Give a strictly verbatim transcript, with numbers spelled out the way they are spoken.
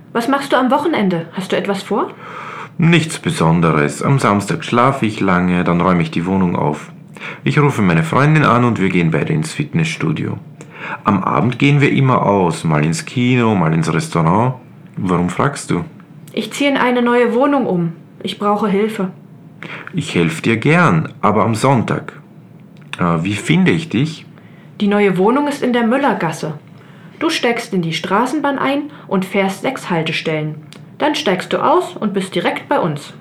Was machst du am Wochenende? Hast du etwas vor? Nichts Besonderes. Am Samstag schlafe ich lange, dann räume ich die Wohnung auf. Ich rufe meine Freundin an und wir gehen beide ins Fitnessstudio. Am Abend gehen wir immer aus, mal ins Kino, mal ins Restaurant. Warum fragst du? Ich ziehe in eine neue Wohnung um. Ich brauche Hilfe. Ich helfe dir gern, aber am Sonntag. Äh, wie finde ich dich? Die neue Wohnung ist in der Müllergasse. Du steigst in die Straßenbahn ein und fährst sechs Haltestellen. Dann steigst du aus und bist direkt bei uns.